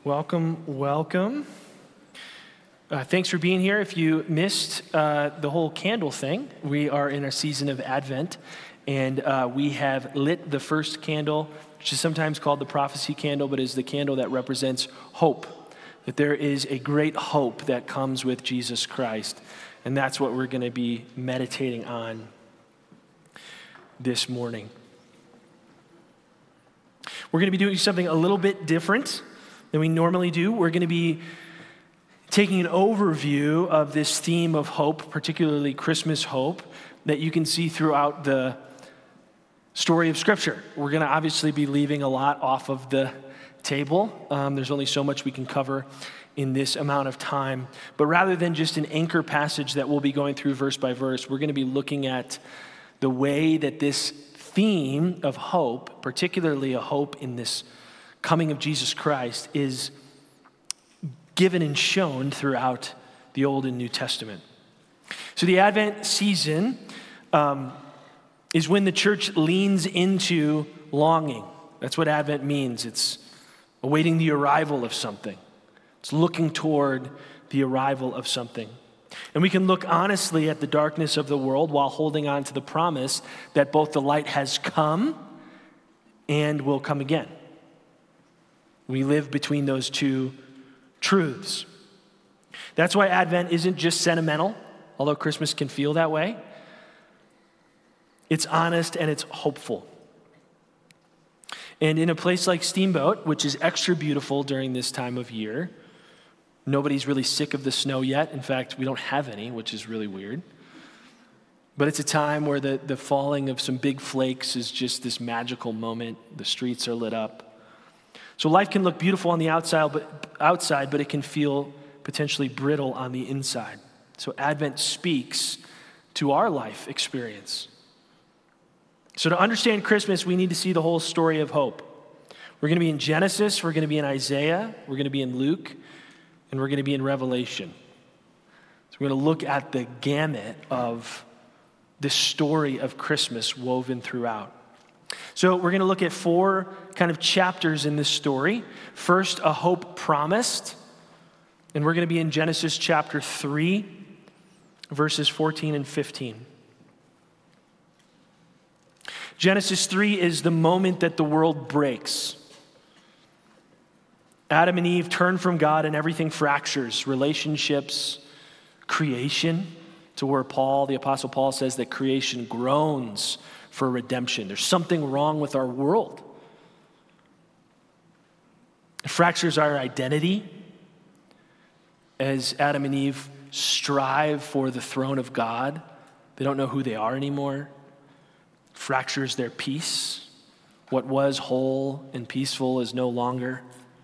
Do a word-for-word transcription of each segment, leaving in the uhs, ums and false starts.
Welcome, welcome. Uh, thanks for being here. If you missed uh, the whole candle thing, we are in a season of Advent, and uh, we have lit the first candle, which is sometimes called the prophecy candle, but is the candle that represents hope, that there is a great hope that comes with Jesus Christ, and that's what we're going to be meditating on this morning. We're going to be doing something a little bit different than we normally do. We're going to be taking an overview of this theme of hope, particularly Christmas hope, that you can see throughout the story of Scripture. We're going to obviously be leaving a lot off of the table. Um, there's only so much we can cover in this amount of time. But rather than just an anchor passage that we'll be going through verse by verse, we're going to be looking at the way that this theme of hope, particularly a hope in this coming of Jesus Christ, is given and shown throughout the Old and New Testament. So the Advent season um, is when the church leans into longing. That's what Advent means. It's awaiting the arrival of something. It's looking toward the arrival of something. And we can look honestly at the darkness of the world while holding on to the promise that both the light has come and will come again. We live between those two truths. That's why Advent isn't just sentimental, although Christmas can feel that way. It's honest and it's hopeful. And in a place like Steamboat, which is extra beautiful during this time of year, nobody's really sick of the snow yet. In fact, we don't have any, which is really weird. But it's a time where the, the falling of some big flakes is just this magical moment. The streets are lit up. So life can look beautiful on the outside, but outside, but it can feel potentially brittle on the inside. So Advent speaks to our life experience. So to understand Christmas, we need to see the whole story of hope. We're going to be in Genesis, we're going to be in Isaiah, we're going to be in Luke, and we're going to be in Revelation. So we're going to look at the gamut of this story of Christmas woven throughout. So we're going to look at four kind of chapters in this story. First, a hope promised. And we're going to be in Genesis chapter three, verses fourteen and fifteen. Genesis three is the moment that the world breaks. Adam and Eve turn from God and everything fractures, relationships, creation, to where Paul, the Apostle Paul, says that creation groans for redemption. There's something wrong with our world. It fractures our identity as Adam and Eve strive for the throne of God. They don't know who they are anymore. Fractures their peace. What was whole and peaceful is no longer.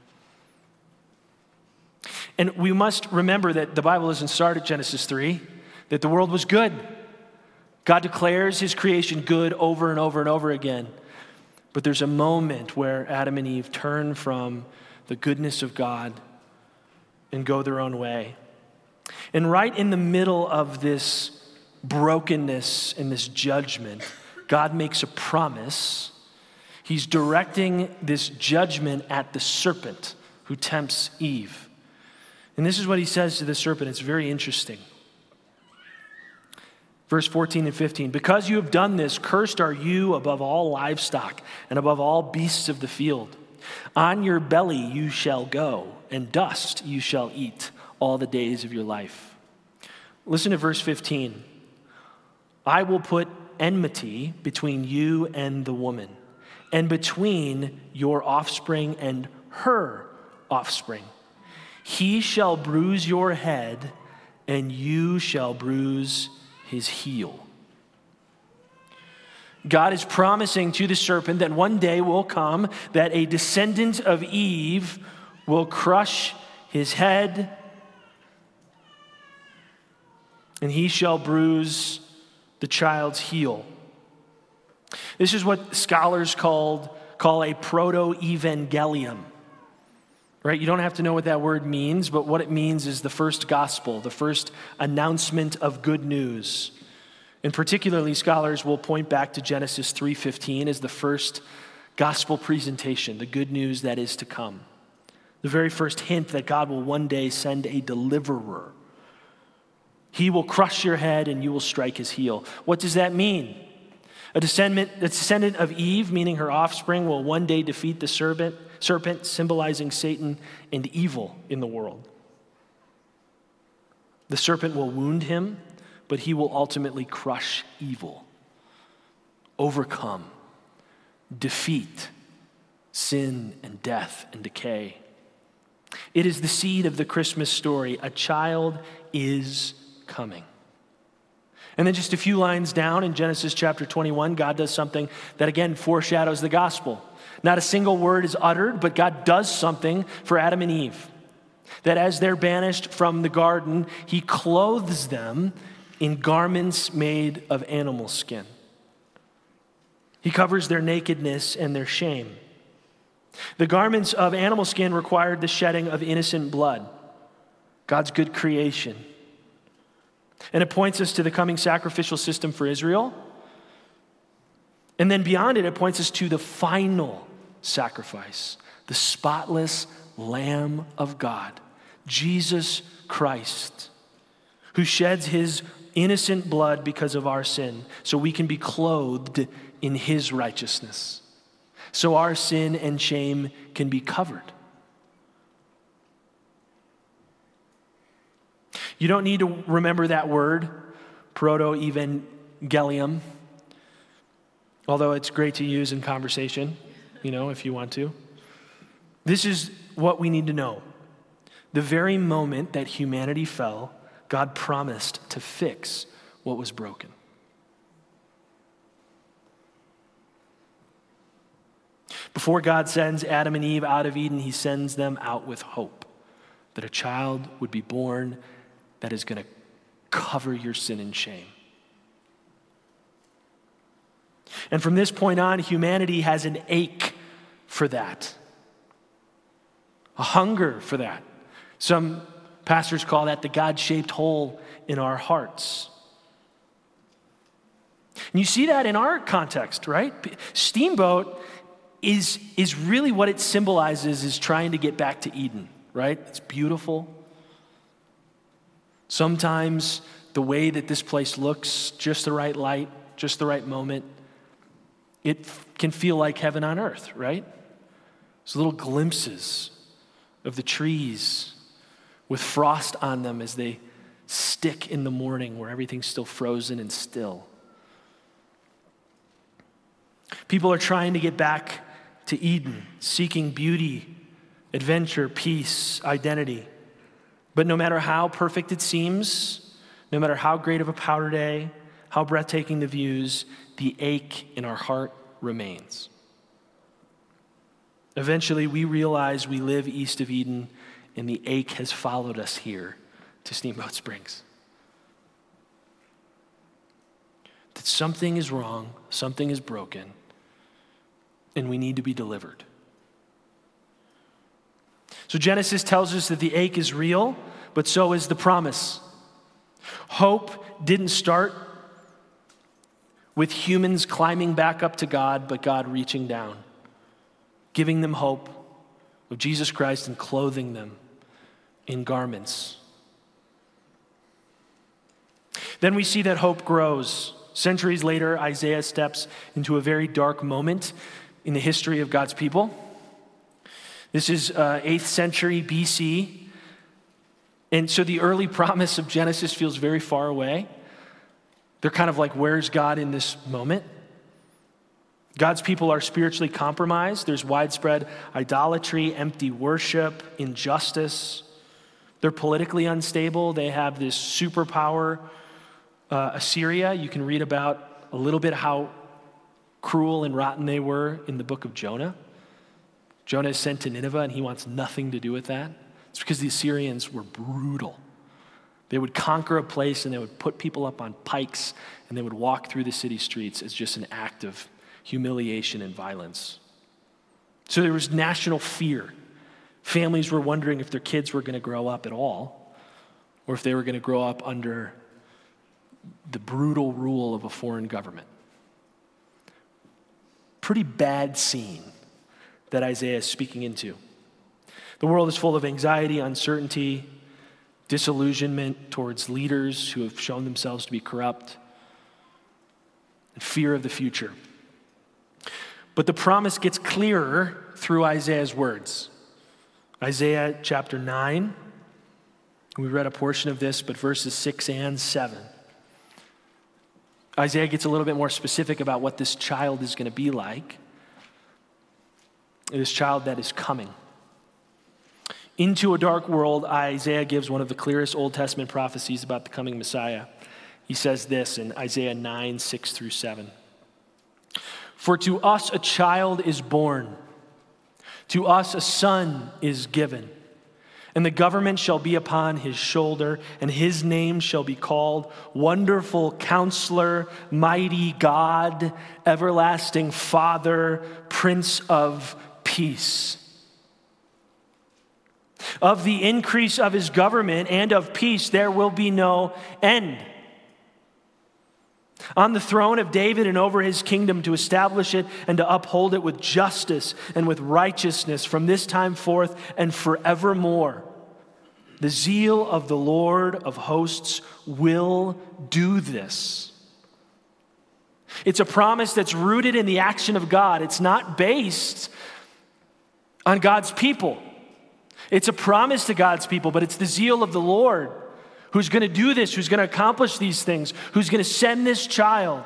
And we must remember that the Bible doesn't start at Genesis three, that the world was good. God declares his creation good over and over and over again. But there's a moment where Adam and Eve turn from the goodness of God and go their own way. And right in the middle of this brokenness and this judgment, God makes a promise. He's directing this judgment at the serpent who tempts Eve. And this is what he says to the serpent. It's very interesting. Verse fourteen and fifteen, because you have done this, cursed are you above all livestock and above all beasts of the field. On your belly you shall go, and dust you shall eat all the days of your life. Listen to verse fifteen. I will put enmity between you and the woman, and between your offspring and her offspring. He shall bruise your head, and you shall bruise his heel. God is promising to the serpent that one day will come that a descendant of Eve will crush his head, and he shall bruise the child's heel. This is what scholars called, call a proto-evangelium. Right? You don't have to know what that word means, but what it means is the first gospel, the first announcement of good news. And particularly, scholars will point back to Genesis three fifteen as the first gospel presentation, the good news that is to come. The very first hint that God will one day send a deliverer. He will crush your head and you will strike his heel. What does that mean? A descendant, a descendant of Eve, meaning her offspring, will one day defeat the serpent, serpent, symbolizing Satan and evil in the world. The serpent will wound him, but he will ultimately crush evil, overcome, defeat sin and death and decay. It is the seed of the Christmas story. A child is coming. And then just a few lines down in Genesis chapter twenty-one, God does something that again foreshadows the gospel. Not a single word is uttered, but God does something for Adam and Eve. That as they're banished from the garden, he clothes them in garments made of animal skin. He covers their nakedness and their shame. The garments of animal skin required the shedding of innocent blood, God's good creation. And it points us to the coming sacrificial system for Israel. And then beyond it, it points us to the final sacrifice, the spotless Lamb of God, Jesus Christ, who sheds his innocent blood because of our sin, so we can be clothed in his righteousness, so our sin and shame can be covered. You don't need to remember that word, proto-evangelium, although it's great to use in conversation, you know, if you want to. This is what we need to know. The very moment that humanity fell, God promised to fix what was broken. Before God sends Adam and Eve out of Eden, he sends them out with hope that a child would be born that is going to cover your sin and shame. And from this point on, humanity has an ache for that, a hunger for that. Some pastors call that the God-shaped hole in our hearts. And you see that in our context, right? Steamboat is, is really what it symbolizes is trying to get back to Eden, right? It's beautiful. Sometimes the way that this place looks, just the right light, just the right moment, it f- can feel like heaven on earth, right? There's little glimpses of the trees with frost on them as they stick in the morning where everything's still frozen and still. People are trying to get back to Eden, seeking beauty, adventure, peace, identity. But no matter how perfect it seems, no matter how great of a powder day, how breathtaking the views, the ache in our heart remains. Eventually, we realize we live east of Eden, and the ache has followed us here to Steamboat Springs. That something is wrong, something is broken, and we need to be delivered. So Genesis tells us that the ache is real, but so is the promise. Hope didn't start with humans climbing back up to God, but God reaching down, giving them hope of Jesus Christ and clothing them in garments. Then we see that hope grows. Centuries later, Isaiah steps into a very dark moment in the history of God's people. This is uh, eighth century B C. And so the early promise of Genesis feels very far away. They're kind of like, where's God in this moment? God's people are spiritually compromised. There's widespread idolatry, empty worship, injustice. They're politically unstable. They have this superpower, uh, Assyria. You can read about a little bit how cruel and rotten they were in the book of Jonah. Jonah is sent to Nineveh, and he wants nothing to do with that. It's because the Assyrians were brutal. They would conquer a place, and they would put people up on pikes, and they would walk through the city streets as just an act of humiliation and violence. So there was national fear. Families were wondering if their kids were going to grow up at all, or if they were going to grow up under the brutal rule of a foreign government. Pretty bad scene that Isaiah is speaking into. The world is full of anxiety, uncertainty, disillusionment towards leaders who have shown themselves to be corrupt, and fear of the future. But the promise gets clearer through Isaiah's words. Isaiah chapter nine, we read a portion of this, but verses six and seven. Isaiah gets a little bit more specific about what this child is going to be like. This child that is coming. Into a dark world, Isaiah gives one of the clearest Old Testament prophecies about the coming Messiah. He says this in Isaiah nine, six through seven. For to us a child is born, to us a son is given, and the government shall be upon his shoulder, and his name shall be called Wonderful Counselor, Mighty God, Everlasting Father, Prince of Peace. Of the increase of his government and of peace there will be no end. On the throne of David and over his kingdom, to establish it and to uphold it with justice and with righteousness from this time forth and forevermore. The zeal of the Lord of hosts will do this. It's a promise that's rooted in the action of God. It's not based on God's people. It's a promise to God's people, but it's the zeal of the Lord who's going to do this, who's going to accomplish these things, who's going to send this child.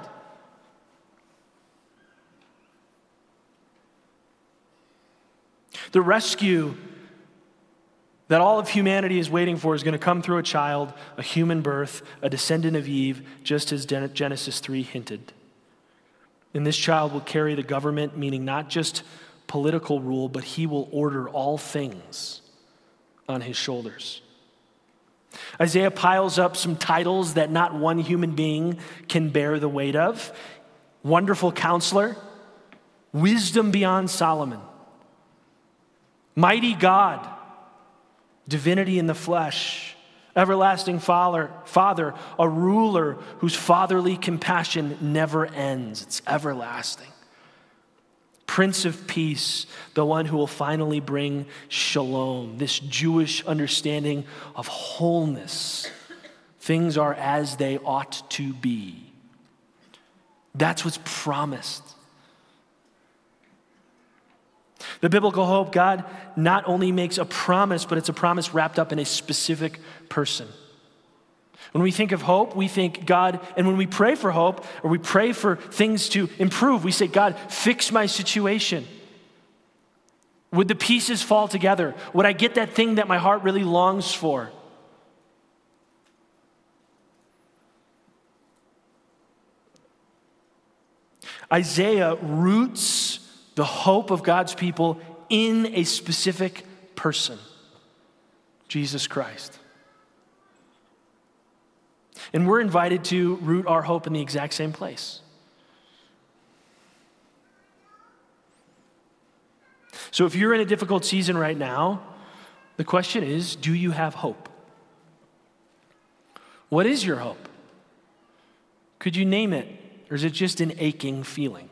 The rescue that all of humanity is waiting for is going to come through a child, a human birth, a descendant of Eve, just as Genesis three hinted. And this child will carry the government, meaning not just political rule, but he will order all things on his shoulders. Isaiah piles up some titles that not one human being can bear the weight of. Wonderful Counselor, Wisdom beyond Solomon, Mighty God, Divinity in the flesh, Everlasting Father, Father, a ruler whose fatherly compassion never ends. It's everlasting. Prince of Peace, the one who will finally bring shalom, this Jewish understanding of wholeness. Things are as they ought to be. That's what's promised. The biblical hope, God not only makes a promise, but it's a promise wrapped up in a specific person. When we think of hope, we think God, and when we pray for hope, or we pray for things to improve, we say, God, fix my situation. Would the pieces fall together? Would I get that thing that my heart really longs for? Isaiah roots the hope of God's people in a specific person, Jesus Christ. And we're invited to root our hope in the exact same place. So if you're in a difficult season right now, the question is, do you have hope? What is your hope? Could you name it? Or is it just an aching feeling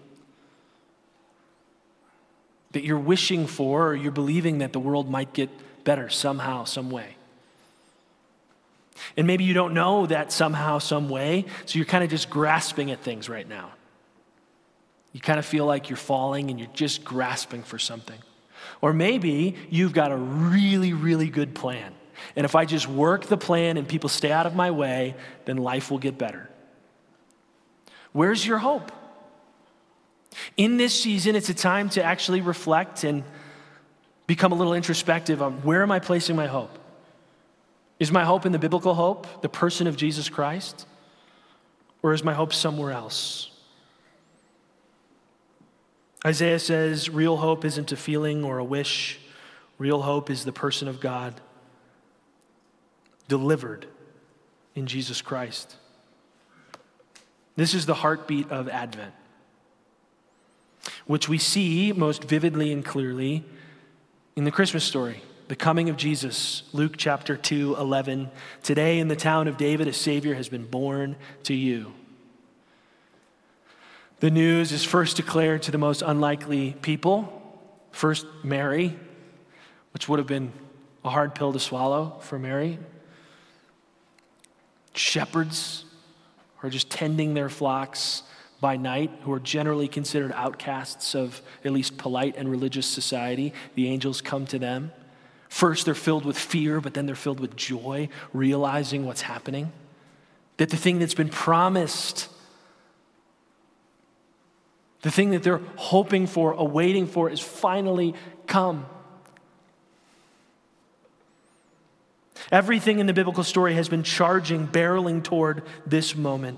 that you're wishing for, or you're believing that the world might get better somehow, some way? And maybe you don't know that somehow, some way, so you're kind of just grasping at things right now. You kind of feel like you're falling and you're just grasping for something. Or maybe you've got a really, really good plan. And if I just work the plan and people stay out of my way, then life will get better. Where's your hope? In this season, it's a time to actually reflect and become a little introspective on where am I placing my hope? Is my hope in the biblical hope, the person of Jesus Christ? Or is my hope somewhere else? Isaiah says real hope isn't a feeling or a wish. Real hope is the person of God delivered in Jesus Christ. This is the heartbeat of Advent, which we see most vividly and clearly in the Christmas story. The coming of Jesus, Luke chapter two, eleven. Today in the town of David, a Savior has been born to you. The news is first declared to the most unlikely people. First Mary, which would have been a hard pill to swallow for Mary. Shepherds who are just tending their flocks by night, who are generally considered outcasts of at least polite and religious society. The angels come to them. First, they're filled with fear, but then they're filled with joy, realizing what's happening. That the thing that's been promised, the thing that they're hoping for, awaiting for, is finally come. Everything in the biblical story has been charging, barreling toward this moment.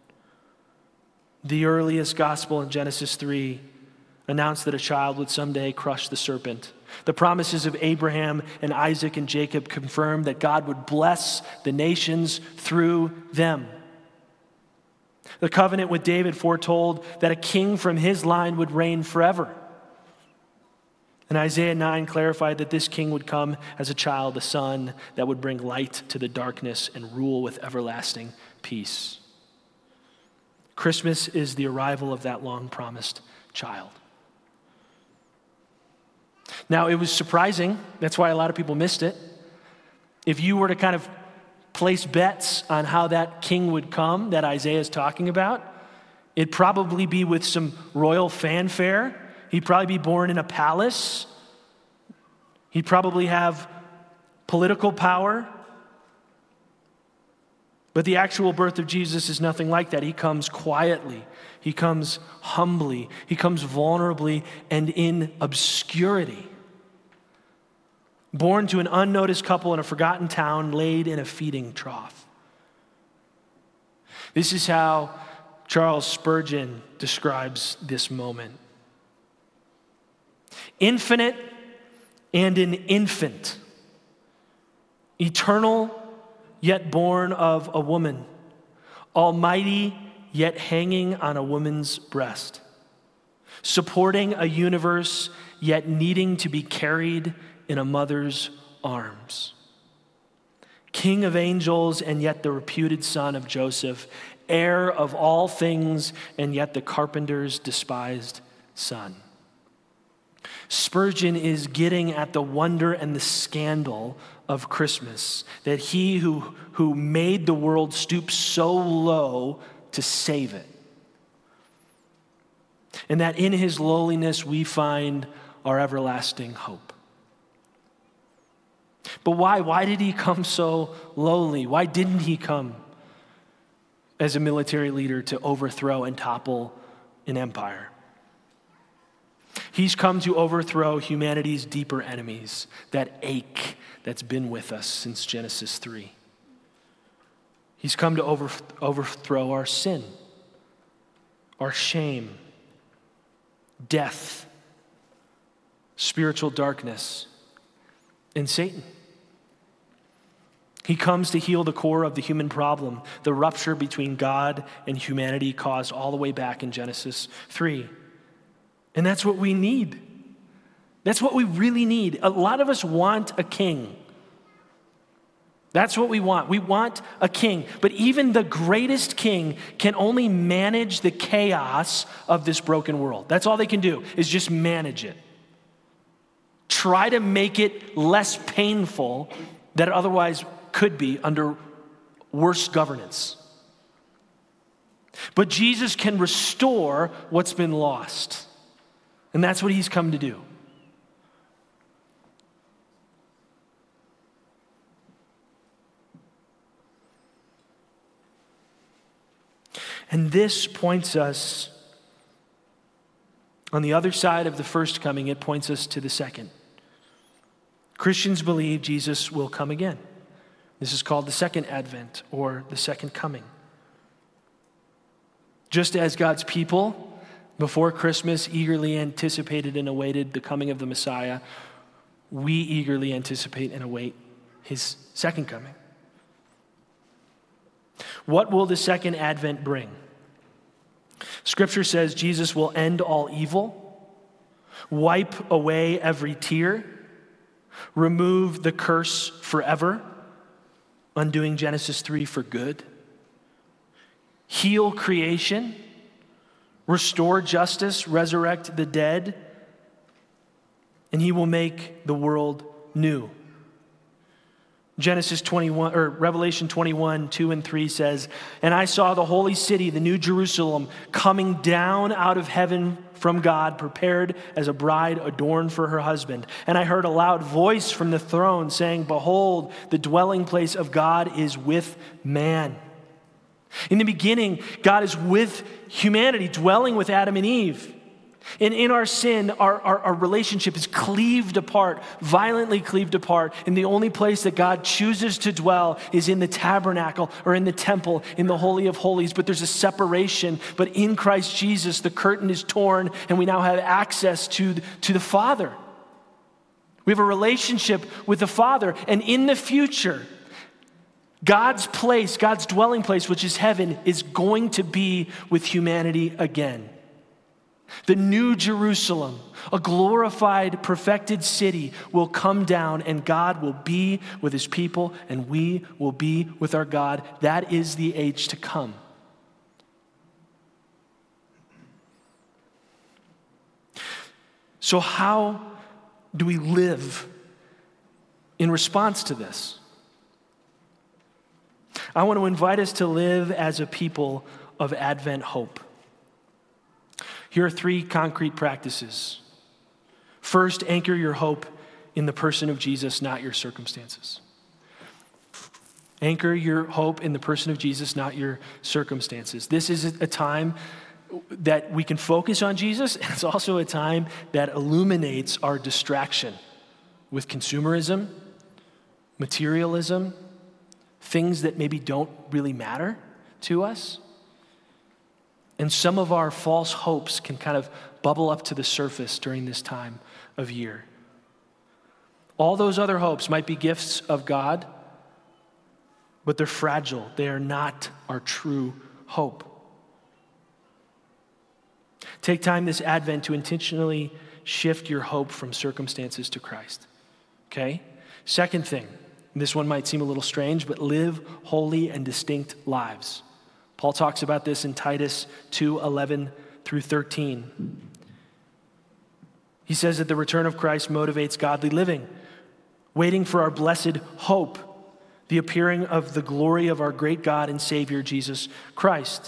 The earliest gospel in Genesis three announced that a child would someday crush the serpent. The promises of Abraham and Isaac and Jacob confirmed that God would bless the nations through them. The covenant with David foretold that a king from his line would reign forever. And Isaiah nine clarified that this king would come as a child, a son that would bring light to the darkness and rule with everlasting peace. Christmas is the arrival of that long-promised child. Now, it was surprising. That's why a lot of people missed it. If you were to kind of place bets on how that king would come that Isaiah is talking about, it'd probably be with some royal fanfare. He'd probably be born in a palace. He'd probably have political power. But the actual birth of Jesus is nothing like that. He comes quietly. He comes humbly. He comes vulnerably and in obscurity. Born to an unnoticed couple in a forgotten town, laid in a feeding trough. This is how Charles Spurgeon describes this moment. Infinite and an infant, eternal yet born of a woman, almighty yet hanging on a woman's breast, supporting a universe yet needing to be carried in a mother's arms. King of angels and yet the reputed son of Joseph, heir of all things and yet the carpenter's despised son. Spurgeon is getting at the wonder and the scandal of Christmas, that he who, who made the world stoop so low to save it. And that in his lowliness we find our everlasting hope. But why? Why did he come so lowly? Why didn't he come as a military leader to overthrow and topple an empire? He's come to overthrow humanity's deeper enemies, that ache that's been with us since Genesis three. He's come to over, overthrow our sin, our shame, death, spiritual darkness, and Satan. He comes to heal the core of the human problem, the rupture between God and humanity caused all the way back in Genesis three. And that's what we need. That's what we really need. A lot of us want a king. That's what we want. We want a king. But even the greatest king can only manage the chaos of this broken world. That's all they can do, is just manage it. Try to make it less painful than it otherwise could be under worse governance. But Jesus can restore what's been lost. And that's what he's come to do. And this points us, on the other side of the first coming, it points us to the second. Christians believe Jesus will come again. This is called the second advent, or the second coming. Just as God's people before Christmas eagerly anticipated and awaited the coming of the Messiah, we eagerly anticipate and await his second coming. What will the second advent bring? Scripture says Jesus will end all evil, wipe away every tear, remove the curse forever, undoing Genesis three for good, heal creation, restore justice, resurrect the dead, and he will make the world new. Genesis twenty-one, or Revelation twenty-one, two and three says, "And I saw the holy city, the new Jerusalem, coming down out of heaven from God, prepared as a bride adorned for her husband. And I heard a loud voice from the throne saying, 'Behold, the dwelling place of God is with man.'" In the beginning, God is with humanity, dwelling with Adam and Eve. And in our sin, our, our, our relationship is cleaved apart, violently cleaved apart. And the only place that God chooses to dwell is in the tabernacle or in the temple, in the Holy of Holies. But there's a separation. But in Christ Jesus, the curtain is torn and we now have access to, to the Father. We have a relationship with the Father. And in the future, God's place, God's dwelling place, which is heaven, is going to be with humanity again. The new Jerusalem, a glorified, perfected city, will come down and God will be with his people and we will be with our God. That is the age to come. So how do we live in response to this? I want to invite us to live as a people of Advent hope. Here are three concrete practices. First, anchor your hope in the person of Jesus, not your circumstances. Anchor your hope in the person of Jesus, not your circumstances. This is a time that we can focus on Jesus, and it's also a time that illuminates our distraction with consumerism, materialism, things that maybe don't really matter to us. And some of our false hopes can kind of bubble up to the surface during this time of year. All those other hopes might be gifts of God, but they're fragile. They are not our true hope. Take time this Advent to intentionally shift your hope from circumstances to Christ. Okay? Second thing, this one might seem a little strange, but live holy and distinct lives. Paul talks about this in Titus two, eleven through thirteen. He says that the return of Christ motivates godly living, waiting for our blessed hope, the appearing of the glory of our great God and Savior, Jesus Christ.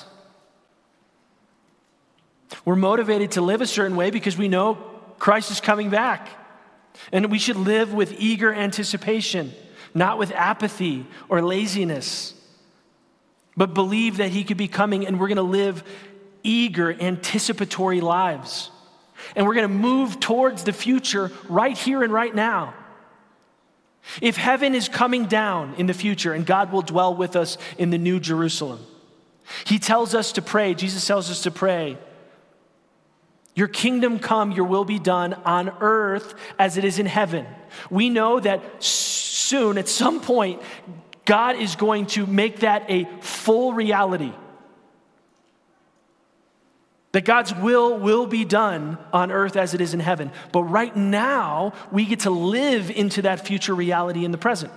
We're motivated to live a certain way because we know Christ is coming back. And we should live with eager anticipation, not with apathy or laziness, but believe that he could be coming, and we're going to live eager, anticipatory lives. And we're going to move towards the future right here and right now. If heaven is coming down in the future and God will dwell with us in the new Jerusalem, he tells us to pray, Jesus tells us to pray, "Your kingdom come, your will be done on earth as it is in heaven." We know that soon, at some point, God is going to make that a full reality. That God's will will be done on earth as it is in heaven. But right now, we get to live into that future reality in the present.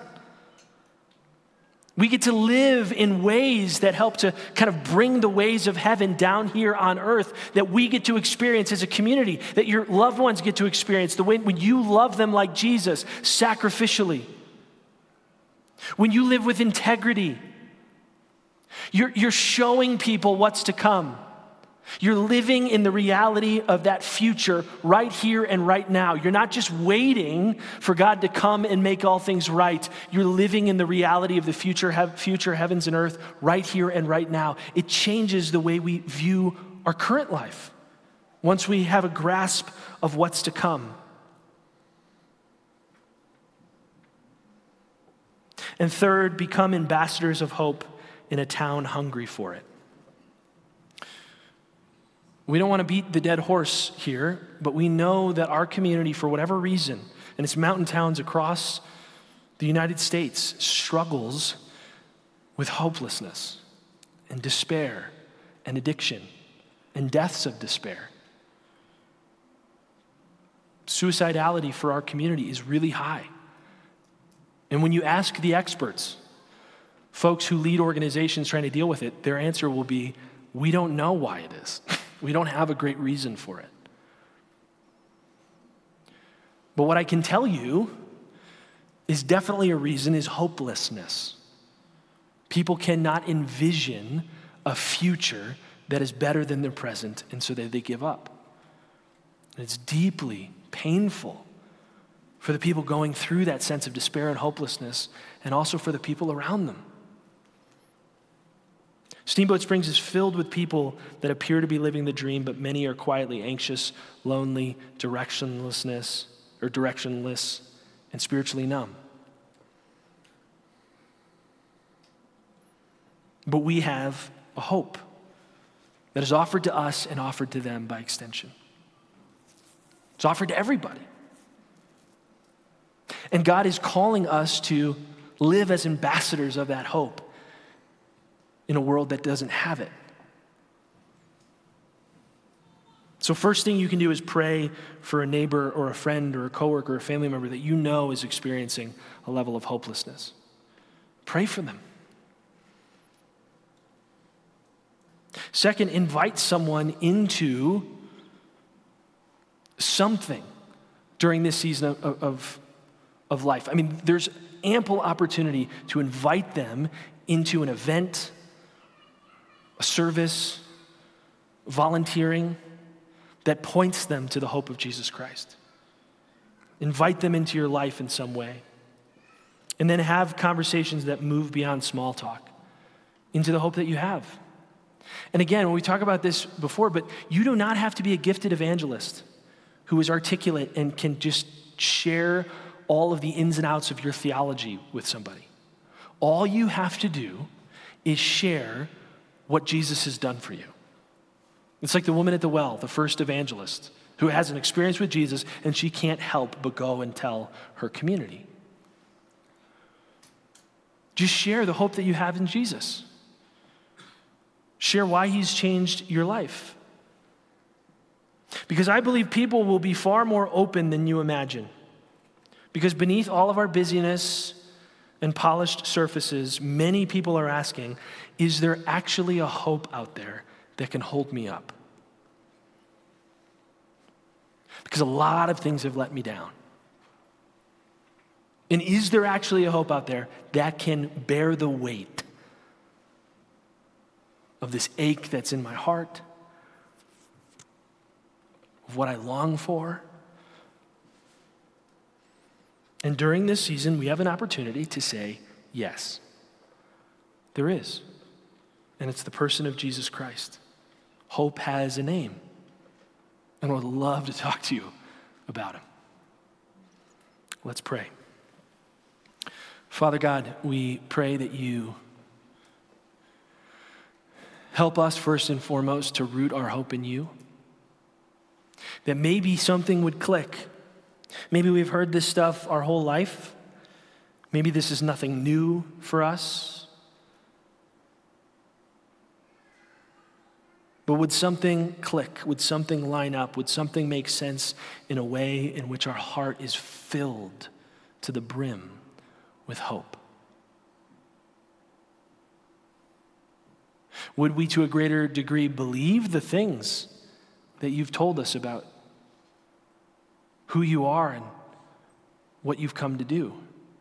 We get to live in ways that help to kind of bring the ways of heaven down here on earth that we get to experience as a community, that your loved ones get to experience, the way when you love them like Jesus, sacrificially. When you live with integrity, you're, you're showing people what's to come. You're living in the reality of that future right here and right now. You're not just waiting for God to come and make all things right. You're living in the reality of the future, future heavens and earth right here and right now. It changes the way we view our current life once we have a grasp of what's to come. And third, become ambassadors of hope in a town hungry for it. We don't want to beat the dead horse here, but we know that our community, for whatever reason, and it's mountain towns across the United States, struggles with hopelessness and despair and addiction and deaths of despair. Suicidality for our community is really high. And when you ask the experts, folks who lead organizations trying to deal with it, their answer will be, we don't know why it is. We don't have a great reason for it. But what I can tell you is definitely a reason is hopelessness. People cannot envision a future that is better than their present, and so they, they give up. And it's deeply painful for the people going through that sense of despair and hopelessness, and also for the people around them. Steamboat Springs is filled with people that appear to be living the dream, but many are quietly anxious, lonely, directionlessness, or directionless, and spiritually numb. But we have a hope that is offered to us and offered to them by extension. It's offered to everybody. And God is calling us to live as ambassadors of that hope in a world that doesn't have it. So first thing you can do is pray for a neighbor or a friend or a coworker or a family member that you know is experiencing a level of hopelessness. Pray for them. Second, invite someone into something during this season of, of, of life. I mean, there's ample opportunity to invite them into an event, a service, volunteering that points them to the hope of Jesus Christ. Invite them into your life in some way. And then have conversations that move beyond small talk into the hope that you have. And again, when we talk about this before, but you do not have to be a gifted evangelist who is articulate and can just share all of the ins and outs of your theology with somebody. All you have to do is share what Jesus has done for you. It's like the woman at the well, the first evangelist, who has an experience with Jesus, and she can't help but go and tell her community. Just share the hope that you have in Jesus. Share why he's changed your life. Because I believe people will be far more open than you imagine. Because beneath all of our busyness and polished surfaces, many people are asking, is there actually a hope out there that can hold me up? Because a lot of things have let me down. And is there actually a hope out there that can bear the weight of this ache that's in my heart, of what I long for? And during this season, we have an opportunity to say, yes, there is. And it's the person of Jesus Christ. Hope has a name. And I would love to talk to you about him. Let's pray. Father God, we pray that you help us first and foremost to root our hope in you. That maybe something would click. Maybe we've heard this stuff our whole life. Maybe this is nothing new for us. But would something click? Would something line up? Would something make sense in a way in which our heart is filled to the brim with hope? Would we, to a greater degree, believe the things that you've told us about who you are and what you've come to do?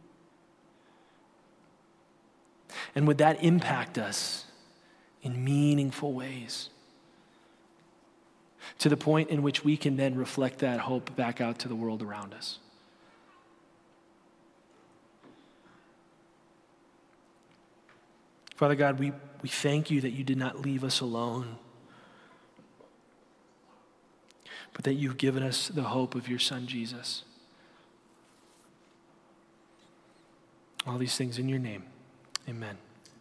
And would that impact us in meaningful ways, to the point in which we can then reflect that hope back out to the world around us? Father God, we, we thank you that you did not leave us alone, but that you've given us the hope of your Son, Jesus. All these things in your name. Amen.